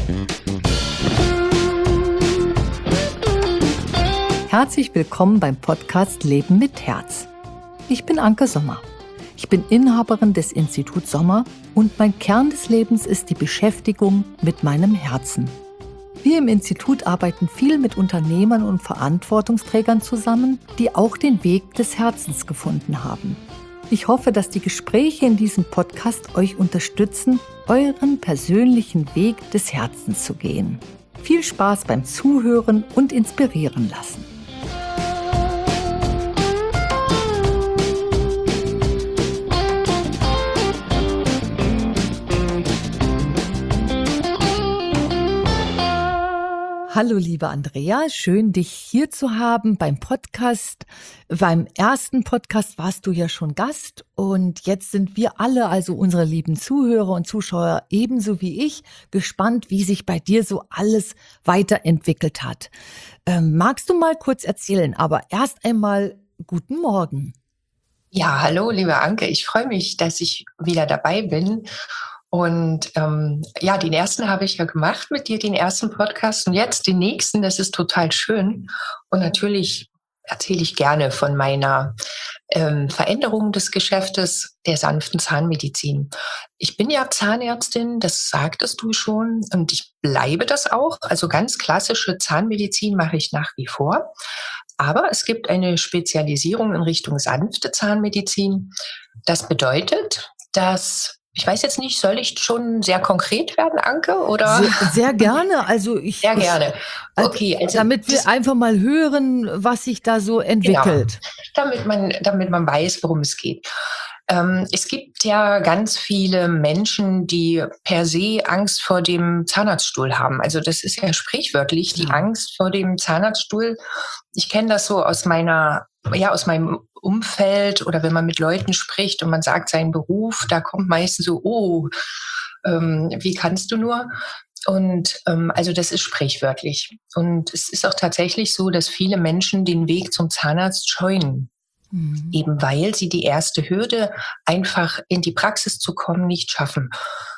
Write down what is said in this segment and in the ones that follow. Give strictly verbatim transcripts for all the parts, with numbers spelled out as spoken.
Herzlich willkommen beim Podcast Leben mit Herz. Ich bin Anke Sommer. Ich bin Inhaberin des Instituts Sommer und mein Kern des Lebens ist die Beschäftigung mit meinem Herzen. Wir im Institut arbeiten viel mit Unternehmern und Verantwortungsträgern zusammen, die auch den Weg des Herzens gefunden haben. Ich hoffe, dass die Gespräche in diesem Podcast euch unterstützen, euren persönlichen Weg des Herzens zu gehen. Viel Spaß beim Zuhören und inspirieren lassen. Hallo liebe Andrea, schön dich hier zu haben beim Podcast. Beim ersten Podcast warst du ja schon Gast und jetzt sind wir alle, also unsere lieben Zuhörer und Zuschauer ebenso wie ich, gespannt, wie sich bei dir so alles weiterentwickelt hat. Ähm, magst du mal kurz erzählen, aber erst einmal guten Morgen. Ja, hallo liebe Anke, ich freue mich, dass ich wieder dabei bin. Und ähm, ja, den ersten habe ich ja gemacht mit dir, den ersten Podcast. Und jetzt den nächsten, das ist total schön. Und natürlich erzähle ich gerne von meiner ähm, Veränderung des Geschäftes der sanften Zahnmedizin. Ich bin ja Zahnärztin, das sagtest du schon. Und ich bleibe das auch. Also ganz klassische Zahnmedizin mache ich nach wie vor. Aber es gibt eine Spezialisierung in Richtung sanfte Zahnmedizin. Das bedeutet, dass Ich weiß jetzt nicht, soll ich schon sehr konkret werden, Anke? Oder? Sehr, sehr gerne. Also ich, sehr gerne. Okay, also damit wir einfach mal hören, was sich da so entwickelt. Genau, damit man, damit man weiß, worum es geht. Ähm, es gibt ja ganz viele Menschen, die per se Angst vor dem Zahnarztstuhl haben. Also das ist ja sprichwörtlich, die Ja. Angst vor dem Zahnarztstuhl. Ich kenne das so aus meiner, ja, aus meinem Umfeld oder wenn man mit Leuten spricht und man sagt seinen Beruf, da kommt meistens so, oh, ähm, wie kannst du nur? Und ähm, also das ist sprichwörtlich. Und es ist auch tatsächlich so, dass viele Menschen den Weg zum Zahnarzt scheuen. Mhm. Eben weil sie die erste Hürde, einfach in die Praxis zu kommen, nicht schaffen.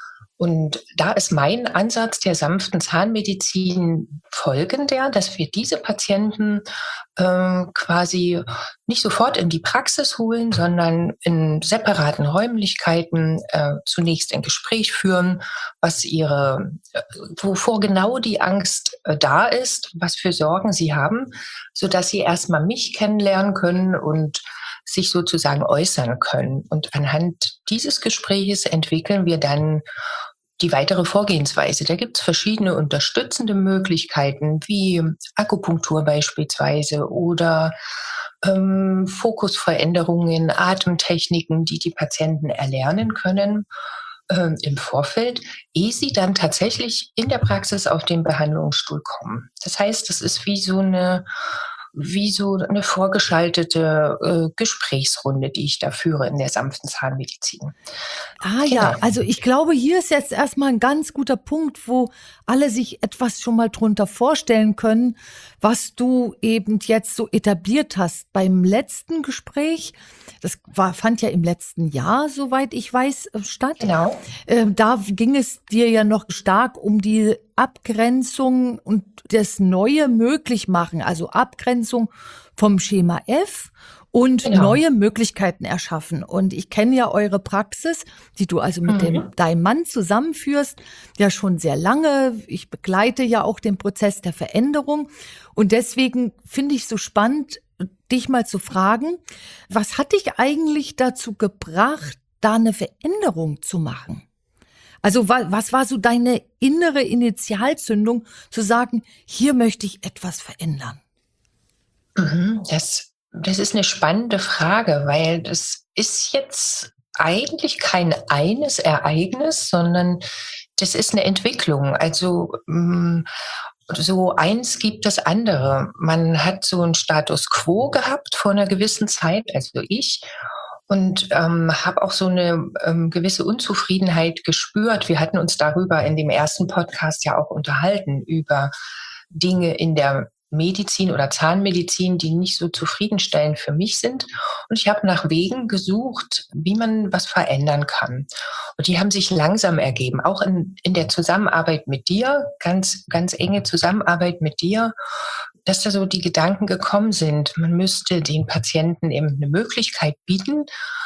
Und da ist mein Ansatz der sanften Zahnmedizin folgender, dass wir diese Patienten äh, quasi nicht sofort in die Praxis holen, sondern in separaten Räumlichkeiten äh, zunächst ein Gespräch führen, was ihre, äh, wovor genau die Angst äh, da ist, was für Sorgen sie haben, sodass sie erstmal mich kennenlernen können und sich sozusagen äußern können. Und anhand dieses Gespräches entwickeln wir dann die weitere Vorgehensweise. Da gibt es verschiedene unterstützende Möglichkeiten, wie Akupunktur beispielsweise oder ähm, Fokusveränderungen, Atemtechniken, die die Patienten erlernen können ähm, im Vorfeld, ehe sie dann tatsächlich in der Praxis auf den Behandlungsstuhl kommen. Das heißt, das ist wie so eine wie so eine vorgeschaltete äh, Gesprächsrunde, die ich da führe in der sanften Zahnmedizin. Ah Genau. ja, also ich glaube, hier ist jetzt erstmal ein ganz guter Punkt, wo alle sich etwas schon mal drunter vorstellen können, was du eben jetzt so etabliert hast. Beim letzten Gespräch, das war, fand ja im letzten Jahr, soweit ich weiß, statt. Genau. Äh, da ging es dir ja noch stark um die Abgrenzung und das Neue möglich machen, also Abgrenzung vom Schema F und Genau. neue Möglichkeiten erschaffen. Und ich kenne ja eure Praxis, die du also mit Mhm. dem, deinem Mann zusammenführst, ja schon sehr lange. Ich begleite ja auch den Prozess der Veränderung. Und deswegen finde ich so spannend, dich mal zu fragen, was hat dich eigentlich dazu gebracht, da eine Veränderung zu machen? Also was war so deine innere Initialzündung, zu sagen, hier möchte ich etwas verändern? Mhm. Das, das ist eine spannende Frage, weil das ist jetzt eigentlich kein eines Ereignis, sondern das ist eine Entwicklung. Also mh, so eins gibt das andere. Man hat so einen Status quo gehabt vor einer gewissen Zeit, also ich, und ähm, habe auch so eine ähm, gewisse Unzufriedenheit gespürt. Wir hatten uns darüber in dem ersten Podcast ja auch unterhalten, über Dinge in der Medizin oder Zahnmedizin, die nicht so zufriedenstellend für mich sind. Und ich habe nach Wegen gesucht, wie man was verändern kann. Und die haben sich langsam ergeben, auch in, in der Zusammenarbeit mit dir, ganz, ganz enge Zusammenarbeit mit dir, dass da so die Gedanken gekommen sind, man müsste den Patienten eben eine Möglichkeit bieten,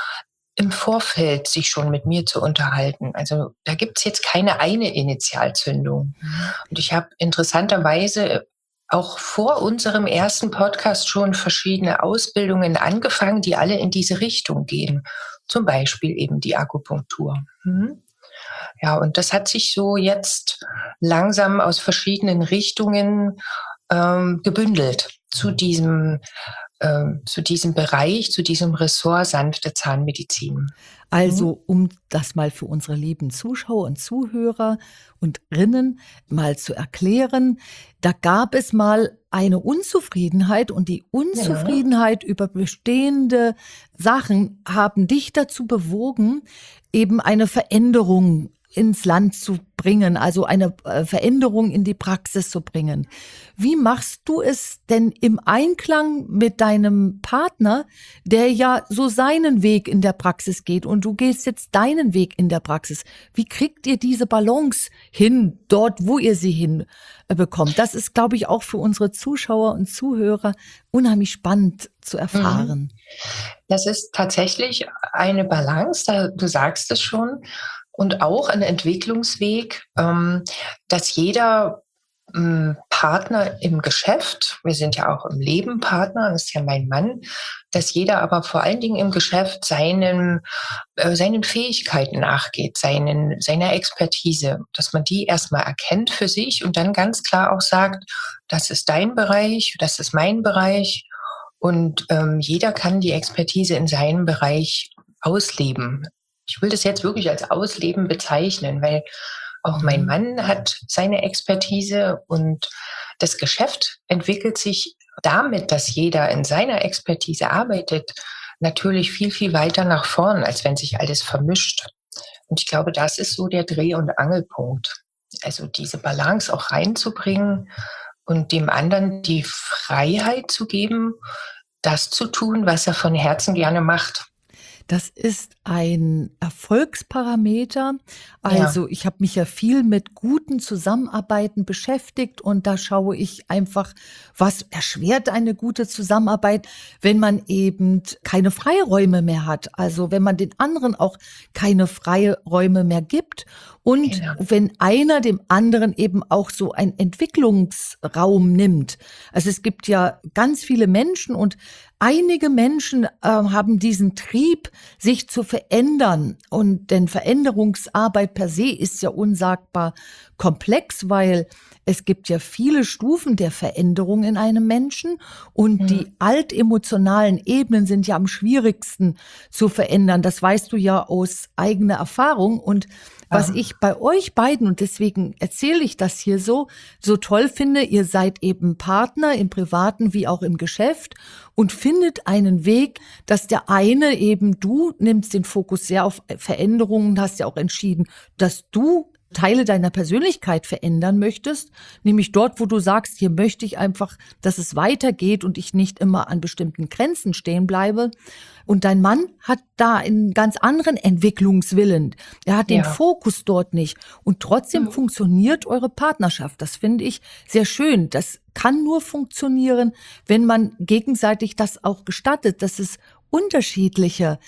im Vorfeld sich schon mit mir zu unterhalten. Also da gibt's jetzt keine eine Initialzündung. Mhm. Und ich habe interessanterweise auch vor unserem ersten Podcast schon verschiedene Ausbildungen angefangen, die alle in diese Richtung gehen. Zum Beispiel eben die Akupunktur. Mhm. Ja, und das hat sich so jetzt langsam aus verschiedenen Richtungen ähm, gebündelt zu diesem ähm, zu diesem Bereich, zu diesem Ressort sanfte Zahnmedizin. Also, um das mal für unsere lieben Zuschauer und Zuhörer und Rinnen mal zu erklären, da gab es mal eine Unzufriedenheit und die Unzufriedenheit ja. über bestehende Sachen haben dich dazu bewogen, eben eine Veränderung ins Land zu bringen, also eine äh, Veränderung in die Praxis zu bringen. Wie machst du es denn im Einklang mit deinem Partner, der ja so seinen Weg in der Praxis geht und du gehst jetzt deinen Weg in der Praxis? Wie kriegt ihr diese Balance hin, dort, wo ihr sie hin äh, bekommt? Das ist, glaube ich, auch für unsere Zuschauer und Zuhörer unheimlich spannend zu erfahren. Das ist tatsächlich eine Balance, da, du sagst es schon. Und auch ein Entwicklungsweg, ähm, dass jeder ähm, Partner im Geschäft, wir sind ja auch im Leben Partner, das ist ja mein Mann, dass jeder aber vor allen Dingen im Geschäft seinen, äh, seinen Fähigkeiten nachgeht, seinen, seiner Expertise, dass man die erstmal erkennt für sich und dann ganz klar auch sagt, das ist dein Bereich, das ist mein Bereich und ähm, jeder kann die Expertise in seinem Bereich ausleben. Ich will das jetzt wirklich als Ausleben bezeichnen, weil auch mein Mann hat seine Expertise und das Geschäft entwickelt sich damit, dass jeder in seiner Expertise arbeitet, natürlich viel, viel weiter nach vorn, als wenn sich alles vermischt. Und ich glaube, das ist so der Dreh- und Angelpunkt. Also diese Balance auch reinzubringen und dem anderen die Freiheit zu geben, das zu tun, was er von Herzen gerne macht. Das ist ein Erfolgsparameter. Also ja. Ich habe mich ja viel mit guten Zusammenarbeiten beschäftigt und da schaue ich einfach, was erschwert eine gute Zusammenarbeit, wenn man eben keine Freiräume mehr hat. Also wenn man den anderen auch keine Freiräume mehr gibt und genau. wenn einer dem anderen eben auch so einen Entwicklungsraum nimmt. Also es gibt ja ganz viele Menschen und einige Menschen äh, haben diesen Trieb, sich zu verändern. Und denn Veränderungsarbeit per se ist ja unsagbar komplex, weil es gibt ja viele Stufen der Veränderung in einem Menschen und mhm. die altemotionalen Ebenen sind ja am schwierigsten zu verändern. Das weißt du ja aus eigener Erfahrung. Und was ich bei euch beiden, und deswegen erzähle ich das hier so, so toll finde, ihr seid eben Partner im Privaten wie auch im Geschäft und findet einen Weg, dass der eine eben, du nimmst den Fokus sehr auf Veränderungen, hast ja auch entschieden, dass du Teile deiner Persönlichkeit verändern möchtest, nämlich dort, wo du sagst, hier möchte ich einfach, dass es weitergeht und ich nicht immer an bestimmten Grenzen stehen bleibe. Und dein Mann hat da einen ganz anderen Entwicklungswillen. Er hat den ja. Fokus dort nicht. Und trotzdem mhm. funktioniert eure Partnerschaft. Das finde ich sehr schön. Das kann nur funktionieren, wenn man gegenseitig das auch gestattet, dass es unterschiedliche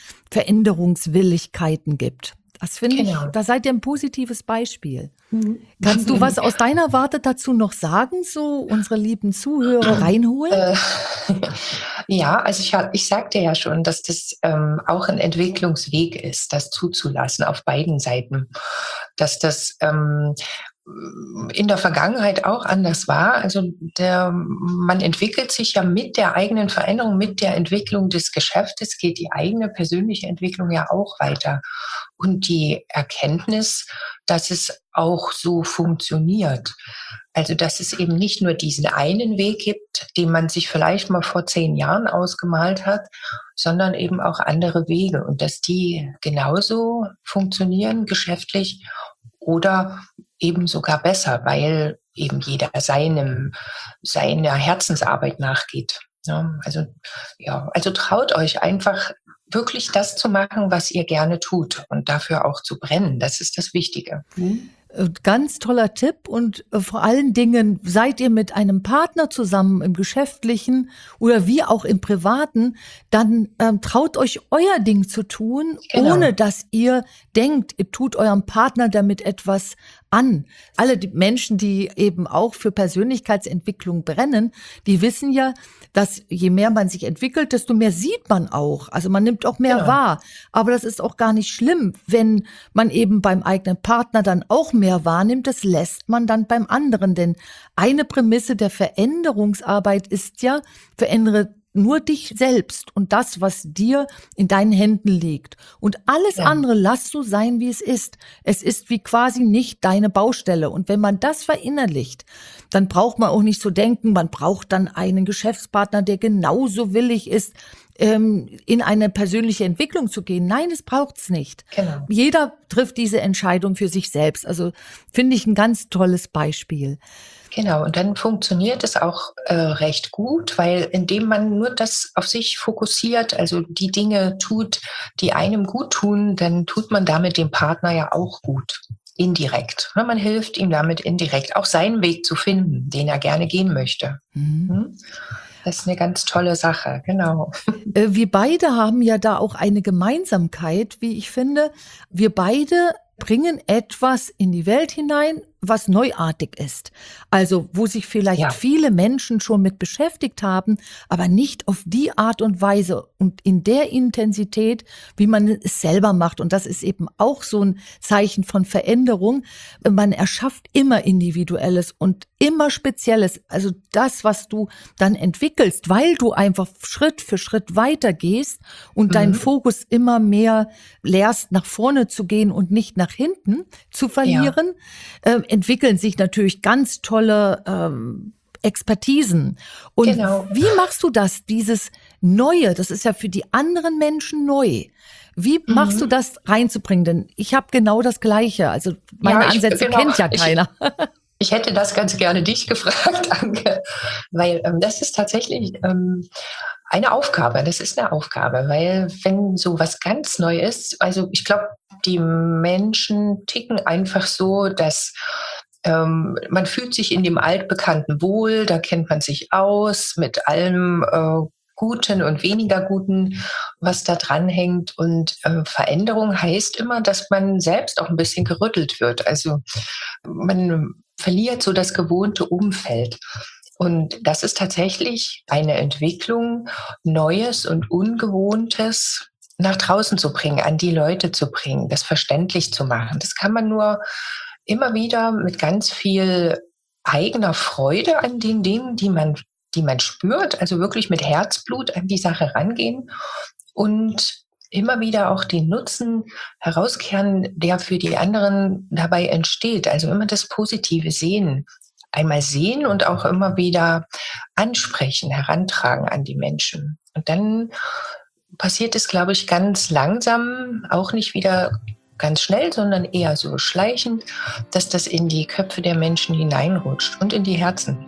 Veränderungswilligkeiten gibt. Das finde genau. ich, da seid ihr ein positives Beispiel. Mhm. Kannst du was aus deiner Warte dazu noch sagen, so unsere lieben Zuhörer reinholen? Äh, ja, also ich, ich sagte ja schon, dass das ähm, auch ein Entwicklungsweg ist, das zuzulassen auf beiden Seiten. Dass das ähm, in der Vergangenheit auch anders war. Also der, man entwickelt sich ja mit der eigenen Veränderung, mit der Entwicklung des Geschäftes geht die eigene persönliche Entwicklung ja auch weiter. Und die Erkenntnis, dass es auch so funktioniert. Also dass es eben nicht nur diesen einen Weg gibt, den man sich vielleicht mal vor zehn Jahren ausgemalt hat, sondern eben auch andere Wege und dass die genauso funktionieren geschäftlich oder eben sogar besser, weil eben jeder seinem, seiner Herzensarbeit nachgeht. Ja, also, ja, also traut euch einfach wirklich das zu machen, was ihr gerne tut und dafür auch zu brennen. Das ist das Wichtige. Mhm. Ganz toller Tipp und vor allen Dingen seid ihr mit einem Partner zusammen im Geschäftlichen oder wie auch im Privaten, dann ähm, traut euch euer Ding zu tun, Genau. ohne dass ihr denkt, ihr tut eurem Partner damit etwas an. Alle die Menschen, die eben auch für Persönlichkeitsentwicklung brennen, die wissen ja, dass je mehr man sich entwickelt, desto mehr sieht man auch. Also man nimmt auch mehr Genau. wahr. Aber das ist auch gar nicht schlimm, wenn man eben beim eigenen Partner dann auch mehr wahrnimmt. Das lässt man dann beim anderen. Denn eine Prämisse der Veränderungsarbeit ist ja, verändere nur dich selbst und das, was dir in deinen Händen liegt. Und alles Ja. andere lass so sein, wie es ist. Es ist wie quasi nicht deine Baustelle. Und wenn man das verinnerlicht, dann braucht man auch nicht so denken, man braucht dann einen Geschäftspartner, der genauso willig ist, ähm, in eine persönliche Entwicklung zu gehen. Nein, das braucht's nicht. Genau. Jeder trifft diese Entscheidung für sich selbst. Also finde ich ein ganz tolles Beispiel. Genau, und dann funktioniert es auch äh, recht gut, weil indem man nur das auf sich fokussiert, also die Dinge tut, die einem gut tun, dann tut man damit dem Partner ja auch gut, indirekt. Ne, man hilft ihm damit indirekt, auch seinen Weg zu finden, den er gerne gehen möchte. Mhm. Hm? Das ist eine ganz tolle Sache, genau. Äh, Wir beide haben ja da auch eine Gemeinsamkeit, wie ich finde. Wir beide bringen etwas in die Welt hinein, was neuartig ist. Also wo sich vielleicht Ja. viele Menschen schon mit beschäftigt haben, aber nicht auf die Art und Weise und in der Intensität, wie man es selber macht. Und das ist eben auch so ein Zeichen von Veränderung. Man erschafft immer Individuelles und immer Spezielles. Also das, was du dann entwickelst, weil du einfach Schritt für Schritt weitergehst und deinen Mhm. Fokus immer mehr lehrst, nach vorne zu gehen und nicht nach hinten zu verlieren, äh, entwickeln sich natürlich ganz tolle ähm, Expertisen. Und Genau. wie machst du das, dieses Neue, das ist ja für die anderen Menschen neu. Wie machst du Mhm. das reinzubringen? Denn ich habe genau das Gleiche. Also meine Ja, ich- Ansätze genau. kennt ja Ich- keiner. Ich hätte das ganz gerne dich gefragt, Anke, weil ähm, das ist tatsächlich ähm, eine Aufgabe. Das ist eine Aufgabe, weil wenn so was ganz neu ist, also ich glaube, die Menschen ticken einfach so, dass ähm, man fühlt sich in dem Altbekannten wohl, da kennt man sich aus mit allem äh, Guten und weniger Guten, was da dranhängt. Und äh, Veränderung heißt immer, dass man selbst auch ein bisschen gerüttelt wird. Also man verliert so das gewohnte Umfeld. Und das ist tatsächlich eine Entwicklung, Neues und Ungewohntes nach draußen zu bringen, an die Leute zu bringen, das verständlich zu machen. Das kann man nur immer wieder mit ganz viel eigener Freude an den Dingen, die man, die man spürt, also wirklich mit Herzblut an die Sache rangehen und immer wieder auch den Nutzen herauskehren, der für die anderen dabei entsteht. Also immer das Positive sehen. Einmal sehen und auch immer wieder ansprechen, herantragen an die Menschen. Und dann passiert es, glaube ich, ganz langsam, auch nicht wieder ganz schnell, sondern eher so schleichend, dass das in die Köpfe der Menschen hineinrutscht und in die Herzen.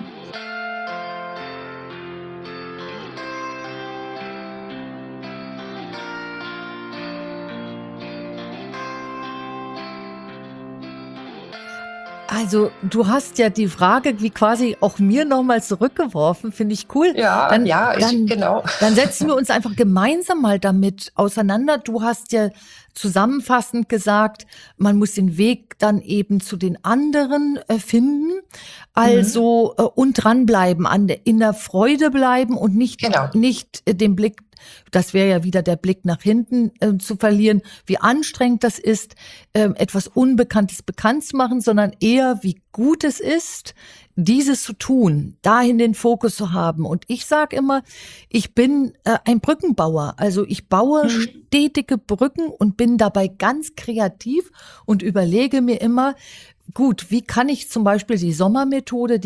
Also du hast ja die Frage wie quasi auch mir nochmal zurückgeworfen, finde ich cool. Ja, Dann, ja, ich, dann, genau. dann setzen wir uns einfach gemeinsam mal damit auseinander. Du hast ja zusammenfassend gesagt, man muss den Weg dann eben zu den anderen äh, finden. Also äh, und dranbleiben, an der, in der Freude bleiben und nicht, Genau. nicht äh, den Blick, das wäre ja wieder der Blick nach hinten äh, zu verlieren, wie anstrengend das ist, äh, etwas Unbekanntes bekannt zu machen, sondern eher wie gut es ist, dieses zu tun, dahin den Fokus zu haben. Und ich sage immer, ich bin äh, ein Brückenbauer. Also ich baue Mhm. stetige Brücken und bin dabei ganz kreativ und überlege mir immer, gut, wie kann ich zum Beispiel die Sommermethode, die ja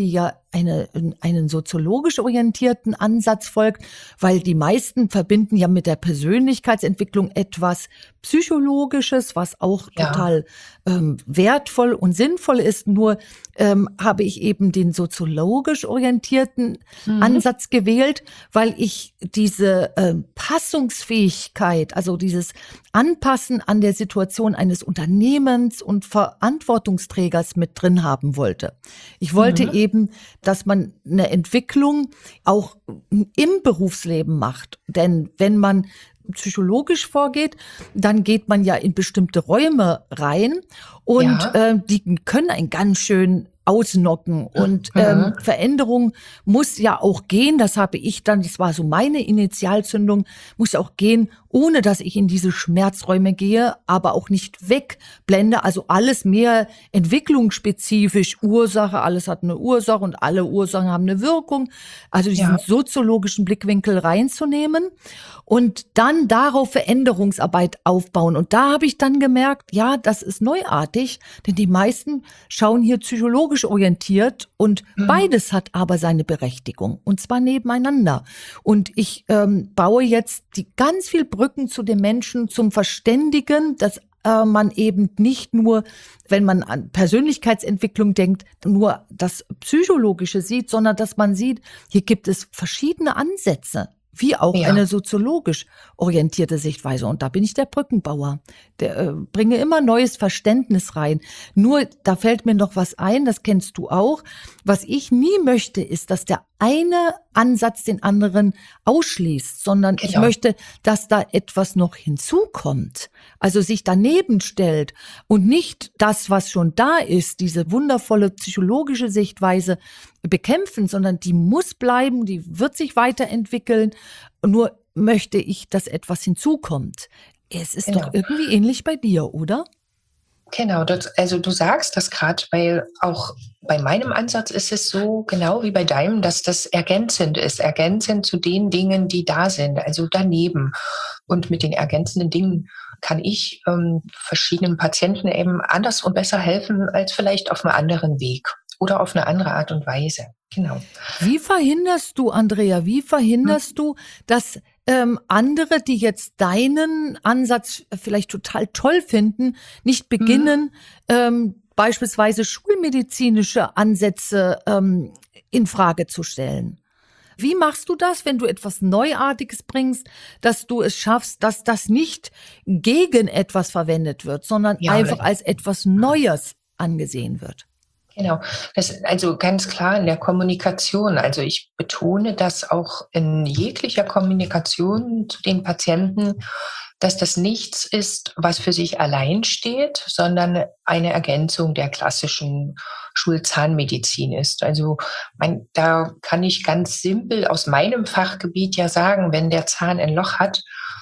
eine, einen soziologisch orientierten Ansatz folgt, weil die meisten verbinden ja mit der Persönlichkeitsentwicklung etwas Psychologisches, was auch Ja. total ähm, wertvoll und sinnvoll ist. Nur ähm, habe ich eben den soziologisch orientierten Mhm. Ansatz gewählt, weil ich diese ähm, Passungsfähigkeit, also dieses Anpassen an der Situation eines Unternehmens und Verantwortungsträgers mit drin haben wollte. Ich wollte Mhm. eben, dass man eine Entwicklung auch im Berufsleben macht. Denn wenn man psychologisch vorgeht, dann geht man ja in bestimmte Räume rein und Ja. äh, die können einen ganz schön ausnocken und Mhm. ähm, Veränderung muss ja auch gehen, das habe ich dann, das war so meine Initialzündung, muss auch gehen, ohne dass ich in diese Schmerzräume gehe, aber auch nicht wegblende, also alles mehr entwicklungsspezifisch, Ursache, alles hat eine Ursache und alle Ursachen haben eine Wirkung, also diesen Ja. soziologischen Blickwinkel reinzunehmen und dann darauf Veränderungsarbeit aufbauen. Und da habe ich dann gemerkt, ja, das ist neuartig, denn die meisten schauen hier psychologisch orientiert und Mhm. beides hat aber seine Berechtigung und zwar nebeneinander. Und ich ähm, baue jetzt die ganz viel Brücken zu den Menschen zum Verständigen, dass äh, man eben nicht nur, wenn man an Persönlichkeitsentwicklung denkt, nur das Psychologische sieht, sondern dass man sieht, hier gibt es verschiedene Ansätze, wie auch Ja. eine soziologisch orientierte Sichtweise. Und da bin ich der Brückenbauer. Der äh, bringe immer neues Verständnis rein. Nur, da fällt mir noch was ein, das kennst du auch. Was ich nie möchte, ist, dass der eine Ansatz den anderen ausschließt, sondern ich Genau. möchte, dass da etwas noch hinzukommt. Also sich daneben stellt und nicht das, was schon da ist, diese wundervolle psychologische Sichtweise bekämpfen, sondern die muss bleiben, die wird sich weiterentwickeln. Nur möchte ich, dass etwas hinzukommt. Es ist Genau. doch irgendwie ähnlich bei dir, oder? Genau, das, also du sagst das gerade, weil auch bei meinem Ansatz ist es so, genau wie bei deinem, dass das ergänzend ist, ergänzend zu den Dingen, die da sind, also daneben. Und mit den ergänzenden Dingen kann ich ähm, verschiedenen Patienten eben anders und besser helfen, als vielleicht auf einem anderen Weg oder auf eine andere Art und Weise. Genau. Wie verhinderst du, Andrea, wie verhinderst du, dass ähm, andere, die jetzt deinen Ansatz vielleicht total toll finden, nicht beginnen, ähm, beispielsweise schulmedizinische Ansätze ähm, in Frage zu stellen? Wie machst du das, wenn du etwas Neuartiges bringst, dass du es schaffst, dass das nicht gegen etwas verwendet wird, sondern Ja, einfach als etwas Neues angesehen wird? Genau, das, also ganz klar in der Kommunikation. Also ich betone das auch in jeglicher Kommunikation zu den Patienten, dass das nichts ist, was für sich allein steht, sondern eine Ergänzung der klassischen Schulzahnmedizin ist. Also mein, da kann ich ganz simpel aus meinem Fachgebiet ja sagen, wenn der Zahn ein Loch hat,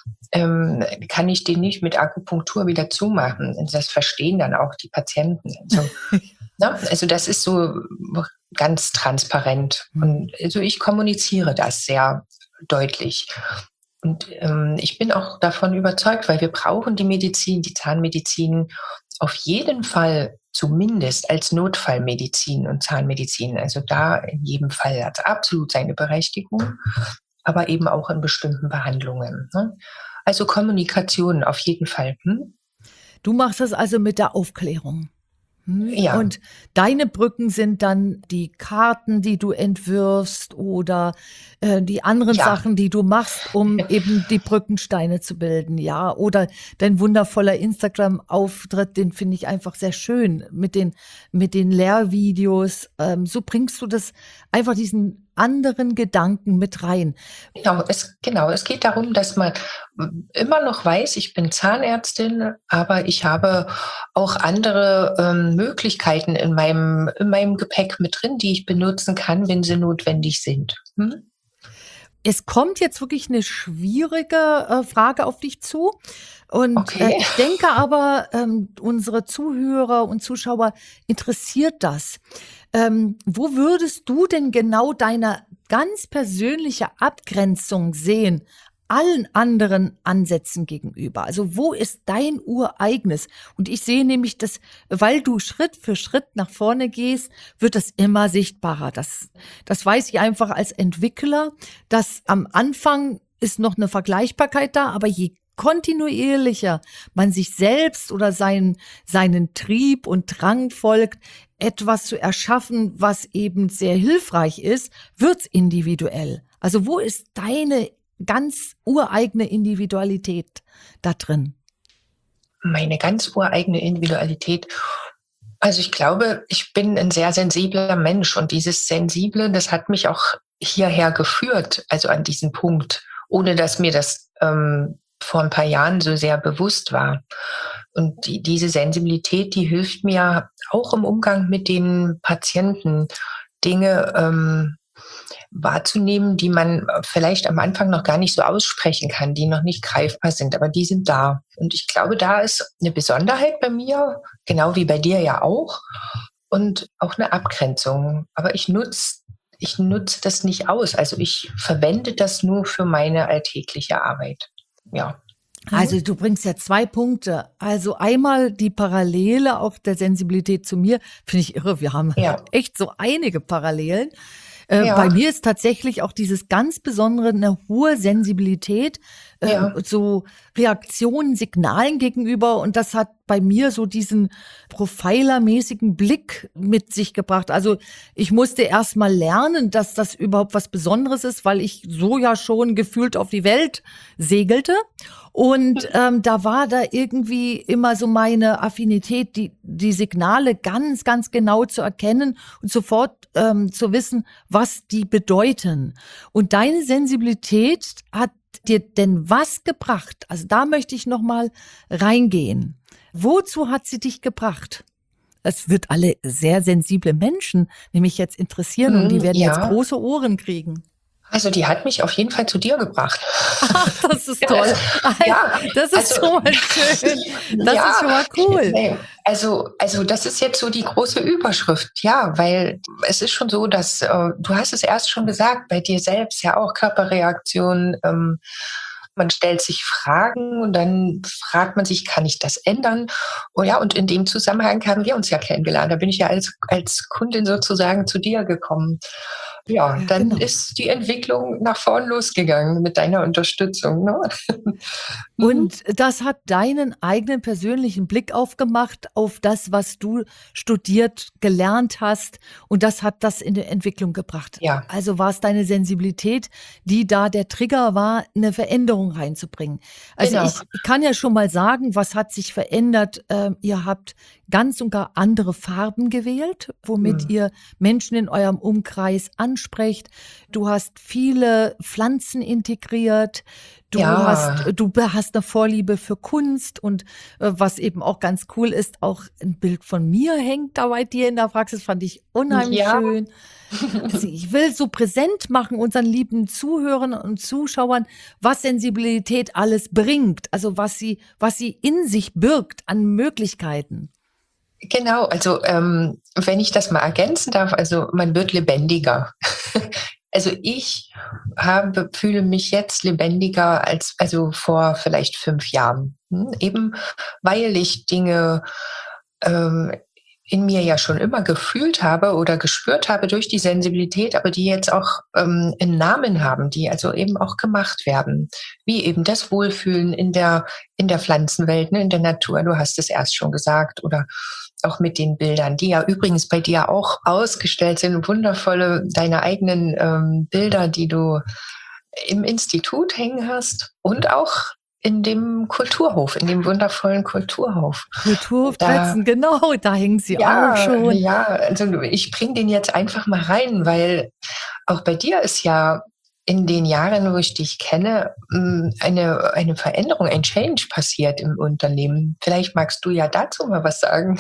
ähm, kann ich den nicht mit Akupunktur wieder zumachen. Das verstehen dann auch die Patienten. Also, ne? Also das ist so ganz transparent. Und also ich kommuniziere das sehr deutlich. Und ähm, ich bin auch davon überzeugt, weil wir brauchen die Medizin, die Zahnmedizin auf jeden Fall zumindest als Notfallmedizin und Zahnmedizin. Also da in jedem Fall hat es absolut seine Berechtigung, aber eben auch in bestimmten Behandlungen. Ne? Also Kommunikation auf jeden Fall. Hm? Du machst das also mit der Aufklärung. Hm? Ja. Und deine Brücken sind dann die Karten, die du entwirfst oder äh, die anderen Ja. Sachen, die du machst, um eben die Brückensteine zu bilden, ja. Oder dein wundervoller Instagram-Auftritt, den finde ich einfach sehr schön mit den mit den Lehrvideos. Ähm, so bringst du das einfach diesen anderen Gedanken mit rein. Genau, es, genau, es geht darum, dass man immer noch weiß, ich bin Zahnärztin, aber ich habe auch andere ähm, Möglichkeiten in meinem, in meinem Gepäck mit drin, die ich benutzen kann, wenn sie notwendig sind. Hm? Es kommt jetzt wirklich eine schwierige äh, Frage auf dich zu. Und Okay. äh, ich denke aber, ähm, unsere Zuhörer und Zuschauer interessiert das. Ähm, wo würdest du denn genau deine ganz persönliche Abgrenzung sehen? allen anderen Ansätzen gegenüber? Also wo ist dein ureigenes? Und ich sehe nämlich, dass, weil du Schritt für Schritt nach vorne gehst, wird das immer sichtbarer. Das, das weiß ich einfach als Entwickler, dass am Anfang ist noch eine Vergleichbarkeit da, aber je kontinuierlicher man sich selbst oder seinen, seinen Trieb und Drang folgt, etwas zu erschaffen, was eben sehr hilfreich ist, wird's individuell. Also wo ist deine ganz ureigene Individualität da drin? Meine ganz ureigene Individualität. Also ich glaube, ich bin ein sehr sensibler Mensch und dieses Sensible, das hat mich auch hierher geführt, also an diesen Punkt, ohne dass mir das ähm, vor ein paar Jahren so sehr bewusst war. Und die, diese Sensibilität, die hilft mir auch im Umgang mit den Patienten, Dinge ähm, wahrzunehmen, die man vielleicht am Anfang noch gar nicht so aussprechen kann, die noch nicht greifbar sind, aber die sind da. Und ich glaube, da ist eine Besonderheit bei mir, genau wie bei dir ja auch, und auch eine Abgrenzung. Aber ich nutze ich nutze das nicht aus. Also ich verwende das nur für meine alltägliche Arbeit. Ja. Also du bringst ja zwei Punkte. Also einmal die Parallele auch der Sensibilität zu mir, finde ich irre. Wir haben Ja. echt so einige Parallelen. Äh, Ja. Bei mir ist tatsächlich auch dieses ganz Besondere eine hohe Sensibilität, äh, Ja. so Reaktionen, Signalen gegenüber. Und das hat bei mir so diesen Profiler-mäßigen Blick mit sich gebracht. Also ich musste erst mal lernen, dass das überhaupt was Besonderes ist, weil ich so ja schon gefühlt auf die Welt segelte. Und ähm, da war da irgendwie immer so meine Affinität, die, die Signale ganz, ganz genau zu erkennen und sofort ähm, zu wissen, was die bedeuten. Und deine Sensibilität hat dir denn was gebracht? Also da möchte ich noch mal reingehen. Wozu hat sie dich gebracht? Es wird alle sehr sensible Menschen nämlich jetzt interessieren und die werden Ja. jetzt große Ohren kriegen. Also die hat mich auf jeden Fall zu dir gebracht. Ach, das ist toll. Ja, Das ist also- schon mal schön. Das Ja, ist schon mal cool. nee, Also, also das ist jetzt so die große Überschrift, ja, weil es ist schon so, dass äh, du hast es erst schon gesagt, bei dir selbst ja auch Körperreaktionen. Ähm, man stellt sich Fragen und dann fragt man sich, kann ich das ändern? Oh ja, und in dem Zusammenhang haben wir uns ja kennengelernt. Da bin ich ja als als Kundin sozusagen zu dir gekommen. Ja, Ja, dann genau. ist die Entwicklung nach vorn losgegangen mit deiner Unterstützung. Ne? Und das hat deinen eigenen persönlichen Blick aufgemacht auf das, was du studiert, gelernt hast. Und das hat das in die Entwicklung gebracht. Ja. Also war es deine Sensibilität, die da der Trigger war, eine Veränderung reinzubringen. Also Genau. ich kann ja schon mal sagen, was hat sich verändert? Ähm, ihr habt ganz und gar andere Farben gewählt, womit Hm. ihr Menschen in eurem Umkreis ansprecht. Du hast viele Pflanzen integriert. Du Ja. hast, du hast eine Vorliebe für Kunst und äh, was eben auch ganz cool ist, auch ein Bild von mir hängt da bei dir in der Praxis, fand ich unheimlich Ja. schön. Also ich will so präsent machen unseren lieben Zuhörern und Zuschauern, was Sensibilität alles bringt, also was sie, was sie in sich birgt an Möglichkeiten. Genau, also ähm, wenn ich das mal ergänzen darf, also man wird lebendiger. Also ich habe, fühle mich jetzt lebendiger als also vor vielleicht fünf Jahren. Hm? Eben weil ich Dinge ähm, in mir ja schon immer gefühlt habe oder gespürt habe durch die Sensibilität, aber die jetzt auch ähm, einen Namen haben, die also eben auch gemacht werden. Wie eben das Wohlfühlen in der, in der Pflanzenwelt, ne, in der Natur. Du hast es erst schon gesagt. Oder auch mit den Bildern, die ja übrigens bei dir auch ausgestellt sind. Wundervolle, deine eigenen ähm, Bilder, die du im Institut hängen hast und auch in dem Kulturhof, in dem wundervollen Kulturhof. Kulturhof Da- Tretzen, genau, da hängen sie Ja, auch schon. ja, also ich bringe den jetzt einfach mal rein, weil auch bei dir ist ja in den Jahren, wo ich dich kenne, mh, eine, eine Veränderung, ein Change passiert im Unternehmen. Vielleicht magst du ja dazu mal was sagen.